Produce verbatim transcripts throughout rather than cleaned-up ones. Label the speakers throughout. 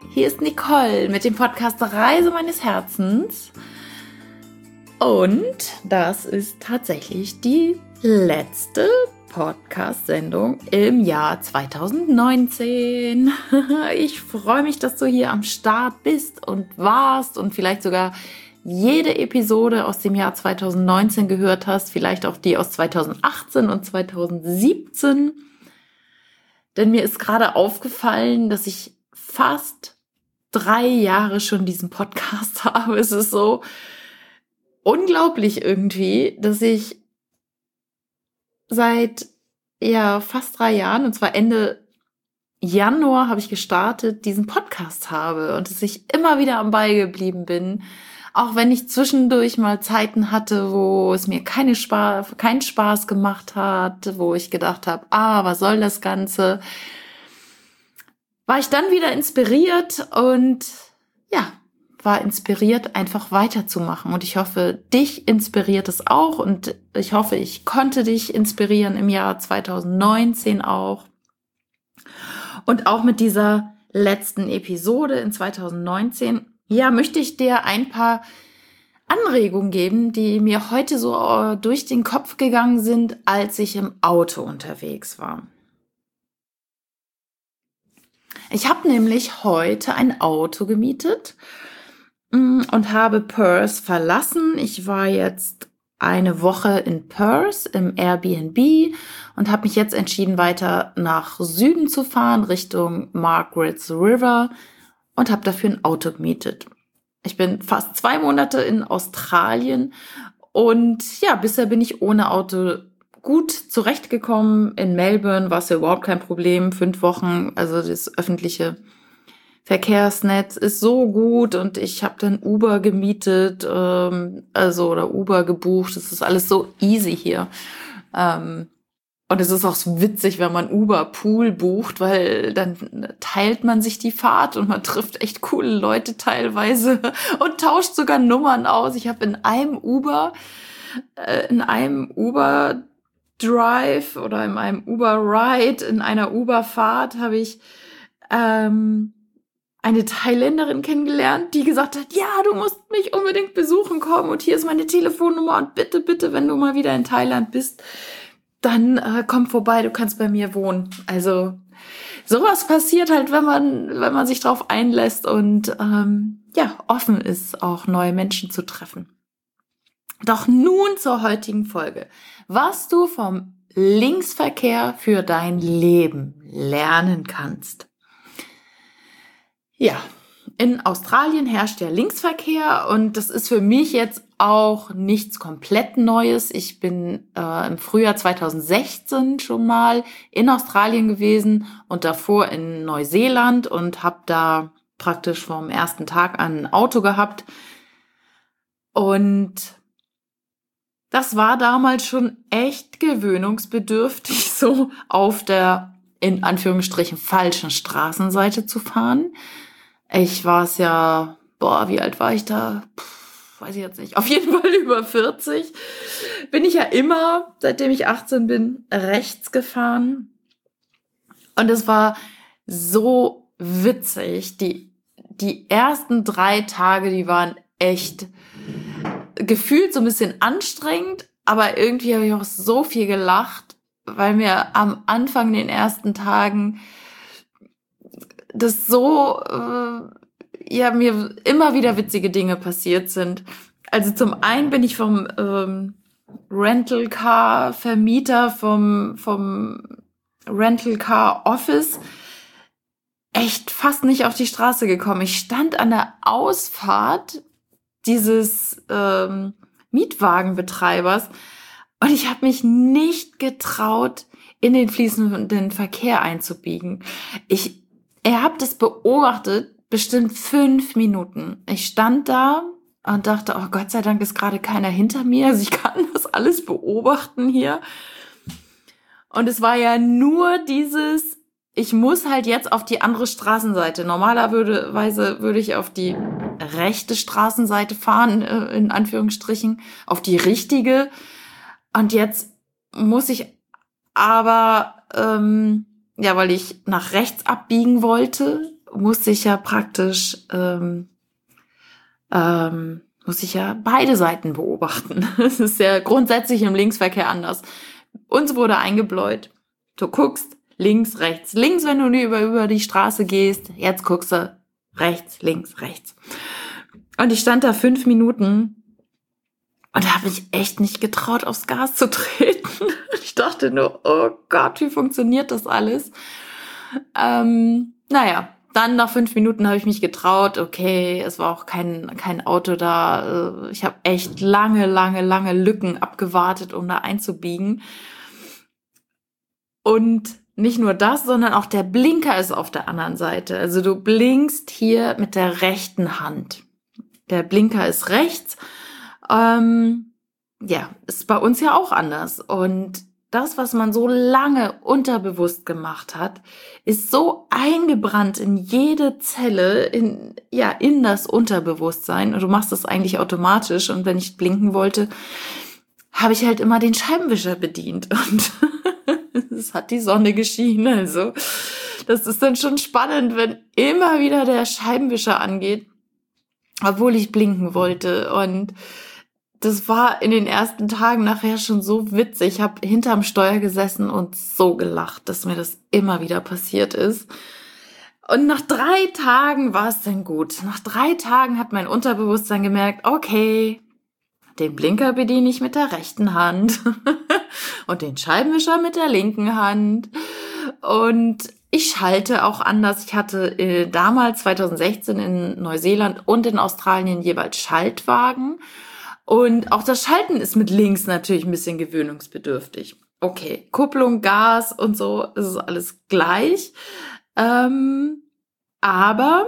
Speaker 1: Hier ist Nicole mit dem Podcast Reise meines Herzens. Und das ist tatsächlich die letzte Podcast-Sendung im Jahr zwanzig neunzehn. Ich freue mich, dass du hier am Start bist und warst und vielleicht sogar jede Episode aus dem Jahr zwanzig neunzehn gehört hast, vielleicht auch die aus zwanzig achtzehn und zwanzig siebzehn. Denn mir ist gerade aufgefallen, dass ich fast drei Jahre schon diesen Podcast habe. Es ist so unglaublich irgendwie, dass ich seit ja fast drei Jahren, und zwar Ende Januar habe ich gestartet, diesen Podcast habe und dass ich immer wieder am Ball geblieben bin, auch wenn ich zwischendurch mal Zeiten hatte, wo es mir keine Spaß, keinen Spaß gemacht hat, wo ich gedacht habe, ah, was soll das Ganze? War ich dann wieder inspiriert und ja, war inspiriert, einfach weiterzumachen. Und ich hoffe, dich inspiriert es auch und ich hoffe, ich konnte dich inspirieren im Jahr zwanzig neunzehn auch. Und auch mit dieser letzten Episode in zwanzig neunzehn, ja, möchte ich dir ein paar Anregungen geben, die mir heute so durch den Kopf gegangen sind, als ich im Auto unterwegs war. Ich habe nämlich heute ein Auto gemietet und habe Perth verlassen. Ich war jetzt eine Woche in Perth im Airbnb und habe mich jetzt entschieden, weiter nach Süden zu fahren, Richtung Margaret's River, und habe dafür ein Auto gemietet. Ich bin fast zwei Monate in Australien und ja, bisher bin ich ohne Auto gut zurechtgekommen. In Melbourne war es ja überhaupt kein Problem. Fünf Wochen, also das öffentliche Verkehrsnetz ist so gut und ich habe dann Uber gemietet, ähm, also oder Uber gebucht. Das ist alles so easy hier. Ähm, und es ist auch so witzig, wenn man Uber Pool bucht, weil dann teilt man sich die Fahrt und man trifft echt coole Leute teilweise und tauscht sogar Nummern aus. Ich habe in einem Uber, äh, in einem Uber Drive oder in einem Uber Ride, in einer Uber-Fahrt habe ich ähm, eine Thailänderin kennengelernt, die gesagt hat, ja, du musst mich unbedingt besuchen kommen und hier ist meine Telefonnummer und bitte, bitte, wenn du mal wieder in Thailand bist, dann äh, komm vorbei, du kannst bei mir wohnen. Also sowas passiert halt, wenn man wenn man sich drauf einlässt und ähm, ja, offen ist, auch neue Menschen zu treffen. Doch nun zur heutigen Folge. Was du vom Linksverkehr für dein Leben lernen kannst. Ja, in Australien herrscht ja Linksverkehr und das ist für mich jetzt auch nichts komplett Neues. Ich bin äh, im Frühjahr zwanzig sechzehn schon mal in Australien gewesen und davor in Neuseeland und habe da praktisch vom ersten Tag an ein Auto gehabt. Und das war damals schon echt gewöhnungsbedürftig, so auf der, in Anführungsstrichen, falschen Straßenseite zu fahren. Ich war es ja, boah, wie alt war ich da? Puh, weiß ich jetzt nicht. Auf jeden Fall über vierzig. Bin ich ja immer, seitdem ich achtzehn bin, rechts gefahren. Und es war so witzig. Die, die ersten drei Tage, die waren echt gefühlt so ein bisschen anstrengend, aber irgendwie habe ich auch so viel gelacht, weil mir am Anfang, den ersten Tagen, das so, äh, ja, mir immer wieder witzige Dinge passiert sind. Also zum einen bin ich vom ähm, Rental-Car-Vermieter, vom, vom Rental-Car-Office echt fast nicht auf die Straße gekommen. Ich stand an der Ausfahrt dieses ähm, Mietwagenbetreibers und ich habe mich nicht getraut, in den fließenden Verkehr einzubiegen. Ich, er hat das beobachtet, bestimmt fünf Minuten. Ich stand da und dachte, oh Gott sei Dank ist gerade keiner hinter mir, also ich kann das alles beobachten hier. Und es war ja nur dieses, ich muss halt jetzt auf die andere Straßenseite. Normalerweise würde ich auf die rechte Straßenseite fahren, in Anführungsstrichen, auf die richtige. Und jetzt muss ich aber, ähm, ja, weil ich nach rechts abbiegen wollte, muss ich ja praktisch, ähm, ähm, muss ich ja beide Seiten beobachten. Das ist ja grundsätzlich im Linksverkehr anders. Uns wurde eingebläut, du guckst links, rechts. Links, wenn du über, über die Straße gehst, jetzt guckst du rechts, links, rechts. Und ich stand da fünf Minuten und da habe ich echt nicht getraut, aufs Gas zu treten. Ich dachte nur, oh Gott, wie funktioniert das alles? Ähm, naja, dann nach fünf Minuten habe ich mich getraut. Okay, es war auch kein, kein Auto da. Ich habe echt lange, lange, lange Lücken abgewartet, um da einzubiegen. Und nicht nur das, sondern auch der Blinker ist auf der anderen Seite. Also du blinkst hier mit der rechten Hand. Der Blinker ist rechts. Ähm, ja, ist bei uns ja auch anders. Und das, was man so lange unterbewusst gemacht hat, ist so eingebrannt in jede Zelle, in, ja, in das Unterbewusstsein. Und du machst das eigentlich automatisch. Und wenn ich blinken wollte, habe ich halt immer den Scheibenwischer bedient. Und es hat die Sonne geschienen. Also, das ist dann schon spannend, wenn immer wieder der Scheibenwischer angeht, obwohl ich blinken wollte. Und das war in den ersten Tagen nachher schon so witzig. Ich habe hinterm Steuer gesessen und so gelacht, dass mir das immer wieder passiert ist. Und nach drei Tagen war es dann gut. Nach drei Tagen hat mein Unterbewusstsein gemerkt, okay, den Blinker bediene ich mit der rechten Hand und den Scheibenwischer mit der linken Hand. Und ich schalte auch anders. Ich hatte äh, damals zwanzig sechzehn in Neuseeland und in Australien jeweils Schaltwagen. Und auch das Schalten ist mit links natürlich ein bisschen gewöhnungsbedürftig. Okay, Kupplung, Gas und so, ist es alles gleich. Ähm, aber,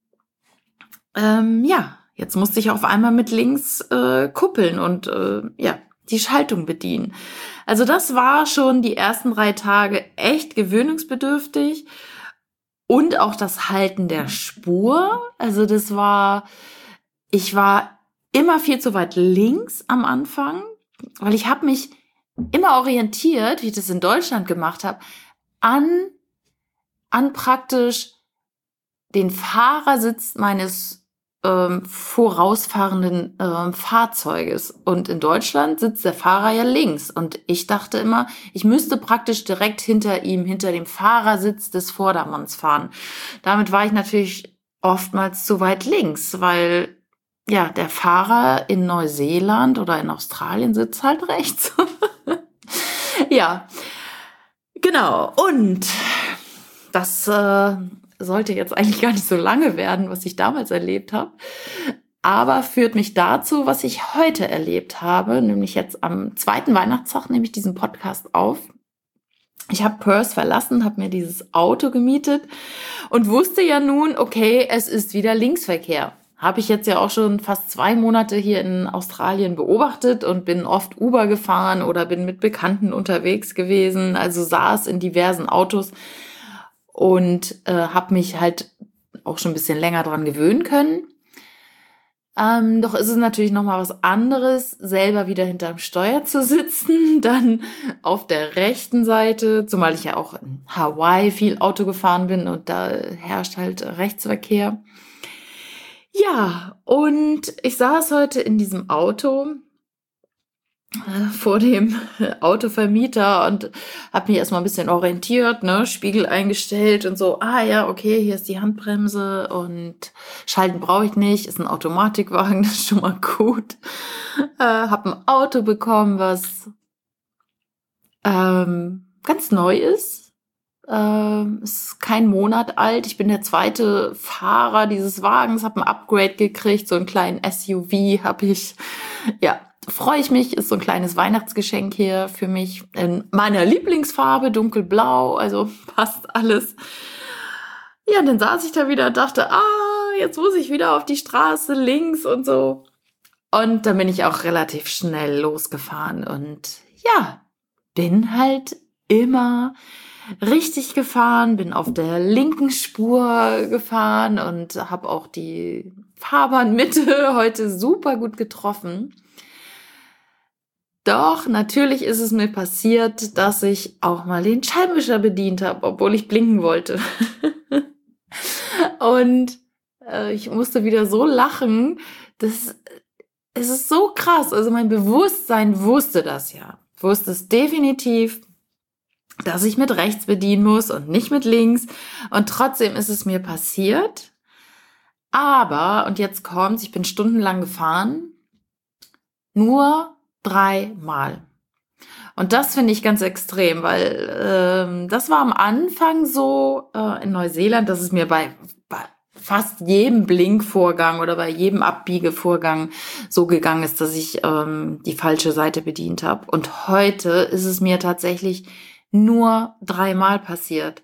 Speaker 1: ähm, ja, jetzt musste ich auf einmal mit links äh, kuppeln und äh, ja, die Schaltung bedienen. Also das war schon die ersten drei Tage echt gewöhnungsbedürftig. Und auch das Halten der Spur. Also das war, ich war immer viel zu weit links am Anfang, weil ich habe mich immer orientiert, wie ich das in Deutschland gemacht habe, an, an praktisch den Fahrersitz meines ähm, vorausfahrenden ähm, Fahrzeuges. Und in Deutschland sitzt der Fahrer ja links. Und ich dachte immer, ich müsste praktisch direkt hinter ihm, hinter dem Fahrersitz des Vordermanns fahren. Damit war ich natürlich oftmals zu weit links, weil ja, der Fahrer in Neuseeland oder in Australien sitzt halt rechts. Ja, genau. Und das äh, sollte jetzt eigentlich gar nicht so lange werden, was ich damals erlebt habe. Aber führt mich dazu, was ich heute erlebt habe, nämlich jetzt am zweiten Weihnachtstag nehme ich diesen Podcast auf. Ich habe Perth verlassen, habe mir dieses Auto gemietet und wusste ja nun, okay, es ist wieder Linksverkehr. Habe ich jetzt ja auch schon fast zwei Monate hier in Australien beobachtet und bin oft Uber gefahren oder bin mit Bekannten unterwegs gewesen, also saß in diversen Autos und äh, habe mich halt auch schon ein bisschen länger dran gewöhnen können. Ähm, doch ist es natürlich nochmal was anderes, selber wieder hinterm Steuer zu sitzen, dann auf der rechten Seite, zumal ich ja auch in Hawaii viel Auto gefahren bin und da herrscht halt Rechtsverkehr. Ja, und ich saß heute in diesem Auto äh, vor dem Autovermieter und habe mich erstmal ein bisschen orientiert, ne, Spiegel eingestellt und so, ah ja, okay, hier ist die Handbremse und Schalten brauche ich nicht, ist ein Automatikwagen, das ist schon mal gut. Äh, habe ein Auto bekommen, was ähm, ganz neu ist. Ähm, ist kein Monat alt. Ich bin der zweite Fahrer dieses Wagens, habe ein Upgrade gekriegt, so einen kleinen S U V habe ich. Ja, freue ich mich, ist so ein kleines Weihnachtsgeschenk hier für mich in meiner Lieblingsfarbe, dunkelblau, also passt alles. Ja, und dann saß ich da wieder und dachte, ah, jetzt muss ich wieder auf die Straße links und so. Und dann bin ich auch relativ schnell losgefahren und ja, bin halt immer richtig gefahren, bin auf der linken Spur gefahren und habe auch die Fahrbahnmitte heute super gut getroffen. Doch, natürlich ist es mir passiert, dass ich auch mal den Scheibenwischer bedient habe, obwohl ich blinken wollte. Und äh, ich musste wieder so lachen. Das, es ist so krass. Also mein Bewusstsein wusste das ja. Wusste es definitiv, dass ich mit rechts bedienen muss und nicht mit links. Und trotzdem ist es mir passiert. Aber, und jetzt kommt's, ich bin stundenlang gefahren, nur dreimal. Und das finde ich ganz extrem, weil ähm, das war am Anfang so äh, in Neuseeland, dass es mir bei, bei fast jedem Blinkvorgang oder bei jedem Abbiegevorgang so gegangen ist, dass ich ähm, die falsche Seite bedient habe. Und heute ist es mir tatsächlich nur dreimal passiert.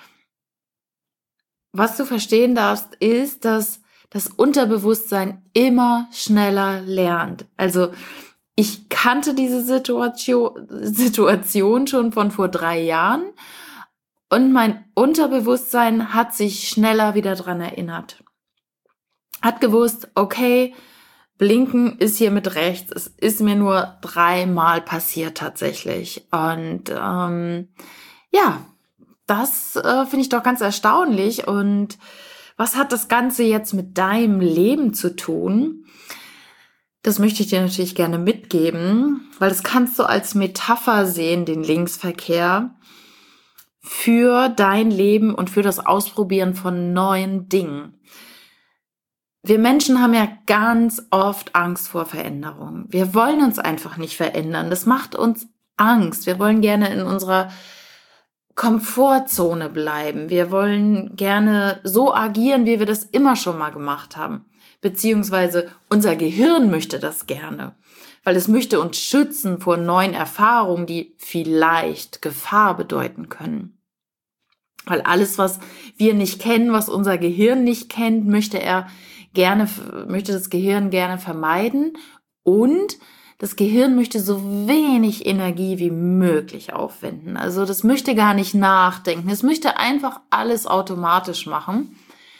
Speaker 1: Was du verstehen darfst, ist, dass das Unterbewusstsein immer schneller lernt. Also ich kannte diese Situation, Situation schon von vor drei Jahren und mein Unterbewusstsein hat sich schneller wieder dran erinnert. Hat gewusst, okay, Blinken ist hier mit rechts. Es ist mir nur dreimal passiert tatsächlich. Und ähm, ja, das äh, finde ich doch ganz erstaunlich. Und was hat das Ganze jetzt mit deinem Leben zu tun? Das möchte ich dir natürlich gerne mitgeben, weil das kannst du als Metapher sehen, den Linksverkehr, für dein Leben und für das Ausprobieren von neuen Dingen. Wir Menschen haben ja ganz oft Angst vor Veränderung. Wir wollen uns einfach nicht verändern. Das macht uns Angst. Wir wollen gerne in unserer Komfortzone bleiben. Wir wollen gerne so agieren, wie wir das immer schon mal gemacht haben. Beziehungsweise unser Gehirn möchte das gerne, weil es möchte uns schützen vor neuen Erfahrungen, die vielleicht Gefahr bedeuten können. Weil alles, was wir nicht kennen, was unser Gehirn nicht kennt, möchte er gerne, möchte das Gehirn gerne vermeiden und das Gehirn möchte so wenig Energie wie möglich aufwenden. Also das möchte gar nicht nachdenken. Es möchte einfach alles automatisch machen.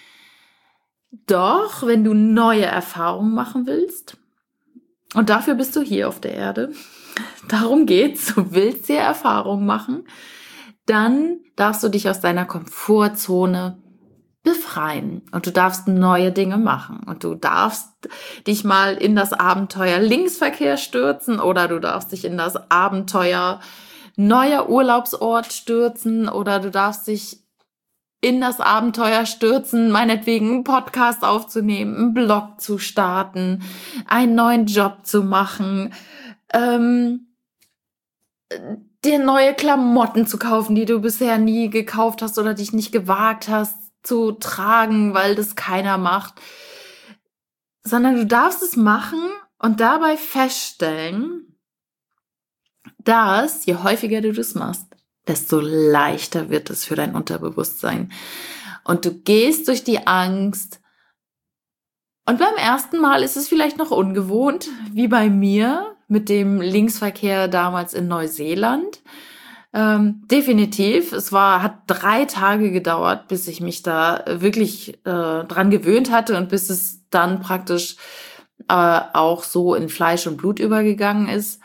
Speaker 1: Doch, wenn du neue Erfahrungen machen willst, und dafür bist du hier auf der Erde, darum geht's, du willst dir Erfahrungen machen, dann darfst du dich aus deiner Komfortzone befreien und du darfst neue Dinge machen und du darfst dich mal in das Abenteuer Linksverkehr stürzen oder du darfst dich in das Abenteuer neuer Urlaubsort stürzen oder du darfst dich in das Abenteuer stürzen, meinetwegen einen Podcast aufzunehmen, einen Blog zu starten, einen neuen Job zu machen, ähm, dir neue Klamotten zu kaufen, die du bisher nie gekauft hast oder dich nicht gewagt hast zu tragen, weil das keiner macht. Sondern du darfst es machen und dabei feststellen, dass je häufiger du das machst, desto leichter wird es für dein Unterbewusstsein. Und du gehst durch die Angst. Und beim ersten Mal ist es vielleicht noch ungewohnt, wie bei mir mit dem Linksverkehr damals in Neuseeland. Ähm, definitiv. Es war, hat drei Tage gedauert, bis ich mich da wirklich äh, dran gewöhnt hatte und bis es dann praktisch äh, auch so in Fleisch und Blut übergegangen ist.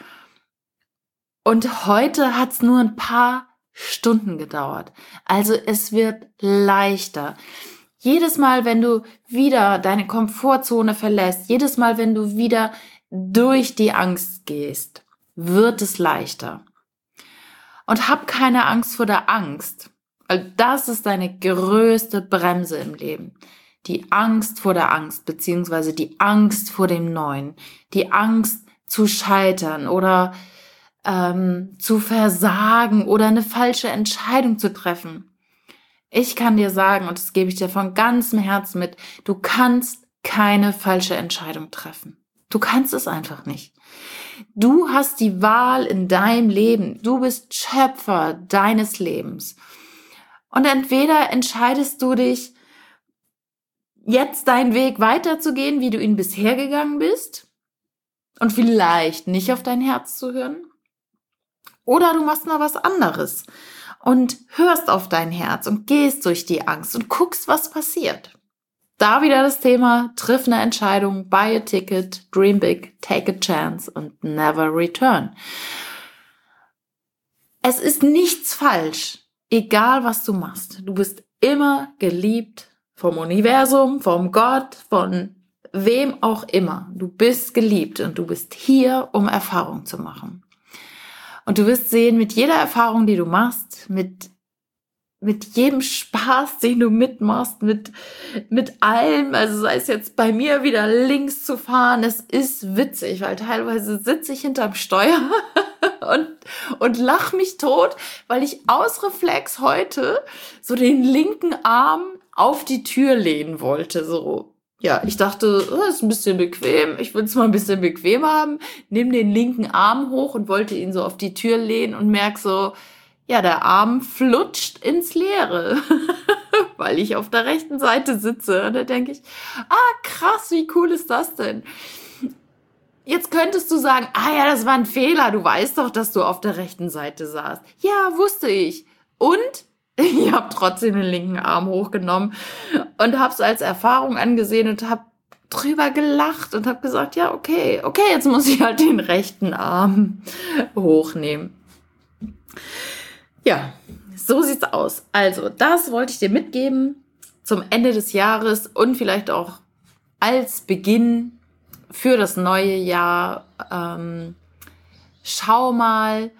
Speaker 1: Und heute hat es nur ein paar Stunden gedauert. Also es wird leichter. Jedes Mal, wenn du wieder deine Komfortzone verlässt, jedes Mal, wenn du wieder durch die Angst gehst, wird es leichter. Und hab keine Angst vor der Angst, weil das ist deine größte Bremse im Leben. Die Angst vor der Angst, beziehungsweise die Angst vor dem Neuen, die Angst zu scheitern oder ähm, zu versagen oder eine falsche Entscheidung zu treffen. Ich kann dir sagen, und das gebe ich dir von ganzem Herzen mit, du kannst keine falsche Entscheidung treffen. Du kannst es einfach nicht. Du hast die Wahl in deinem Leben. Du bist Schöpfer deines Lebens. Und entweder entscheidest du dich, jetzt deinen Weg weiterzugehen, wie du ihn bisher gegangen bist, und vielleicht nicht auf dein Herz zu hören, oder du machst mal was anderes und hörst auf dein Herz und gehst durch die Angst und guckst, was passiert. Da wieder das Thema, triff eine Entscheidung, buy a ticket, dream big, take a chance und never return. Es ist nichts falsch, egal was du machst. Du bist immer geliebt vom Universum, vom Gott, von wem auch immer. Du bist geliebt und du bist hier, um Erfahrung zu machen. Und du wirst sehen, mit jeder Erfahrung, die du machst, mit mit jedem Spaß, den du mitmachst, mit, mit allem, also sei es jetzt bei mir wieder links zu fahren, es ist witzig, weil teilweise sitze ich hinterm Steuer und, und lach mich tot, weil ich aus Reflex heute so den linken Arm auf die Tür lehnen wollte, so. Ja, ich dachte, oh, ist ein bisschen bequem, ich will es mal ein bisschen bequem haben, nimm den linken Arm hoch und wollte ihn so auf die Tür lehnen und merk so, ja, der Arm flutscht ins Leere, weil ich auf der rechten Seite sitze. Und da denke ich, ah, krass, wie cool ist das denn? Jetzt könntest du sagen, ah ja, das war ein Fehler. Du weißt doch, dass du auf der rechten Seite saßt. Ja, wusste ich. Und ich habe trotzdem den linken Arm hochgenommen und habe es als Erfahrung angesehen und habe drüber gelacht und habe gesagt, ja, okay, okay, jetzt muss ich halt den rechten Arm hochnehmen. Ja, so sieht's aus. Also, das wollte ich dir mitgeben zum Ende des Jahres und vielleicht auch als Beginn für das neue Jahr. Ähm, schau mal,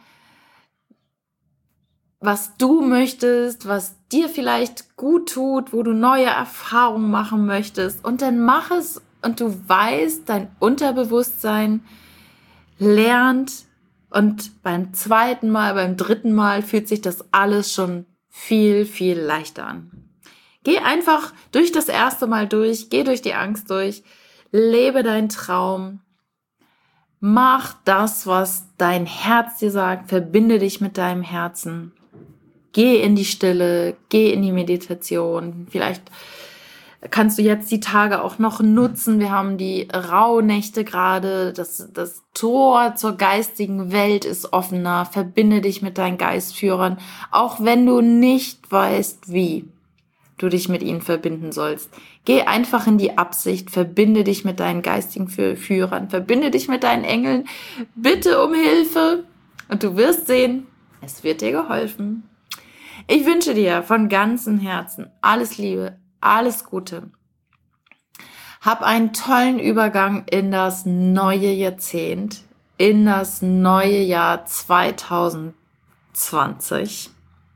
Speaker 1: was du möchtest, was dir vielleicht gut tut, wo du neue Erfahrungen machen möchtest. Und dann mach es und du weißt, dein Unterbewusstsein lernt. Und beim zweiten Mal, beim dritten Mal fühlt sich das alles schon viel, viel leichter an. Geh einfach durch das erste Mal durch, geh durch die Angst durch, lebe deinen Traum, mach das, was dein Herz dir sagt, verbinde dich mit deinem Herzen, geh in die Stille, geh in die Meditation, vielleicht kannst du jetzt die Tage auch noch nutzen. Wir haben die Rauhnächte gerade. Das, das Tor zur geistigen Welt ist offener. Verbinde dich mit deinen Geistführern, auch wenn du nicht weißt, wie du dich mit ihnen verbinden sollst. Geh einfach in die Absicht, verbinde dich mit deinen geistigen Führern, verbinde dich mit deinen Engeln. Bitte um Hilfe und du wirst sehen, es wird dir geholfen. Ich wünsche dir von ganzem Herzen alles Liebe, alles Gute. Hab einen tollen Übergang in das neue Jahrzehnt, in das neue Jahr zwanzig zwanzig.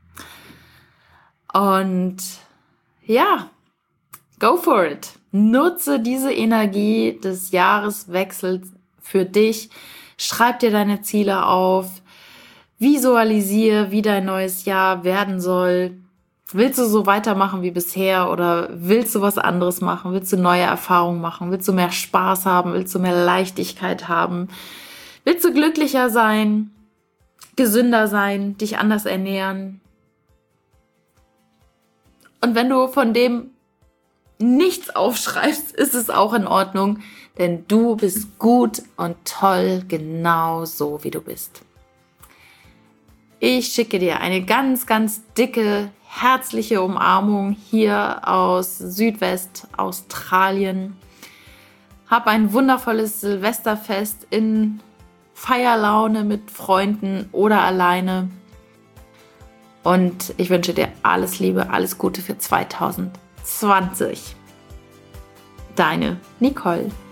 Speaker 1: Und ja, go for it. Nutze diese Energie des Jahreswechsels für dich. Schreib dir deine Ziele auf. Visualisiere, wie dein neues Jahr werden soll. Willst du so weitermachen wie bisher oder willst du was anderes machen? Willst du neue Erfahrungen machen? Willst du mehr Spaß haben? Willst du mehr Leichtigkeit haben? Willst du glücklicher sein, gesünder sein, dich anders ernähren? Und wenn du von dem nichts aufschreibst, ist es auch in Ordnung, denn du bist gut und toll, genau so wie du bist. Ich schicke dir eine ganz, ganz dicke, herzliche Umarmung hier aus Südwest-Australien. Hab ein wundervolles Silvesterfest in Feierlaune mit Freunden oder alleine. Und ich wünsche dir alles Liebe, alles Gute für zwanzig zwanzig. Deine Nicole.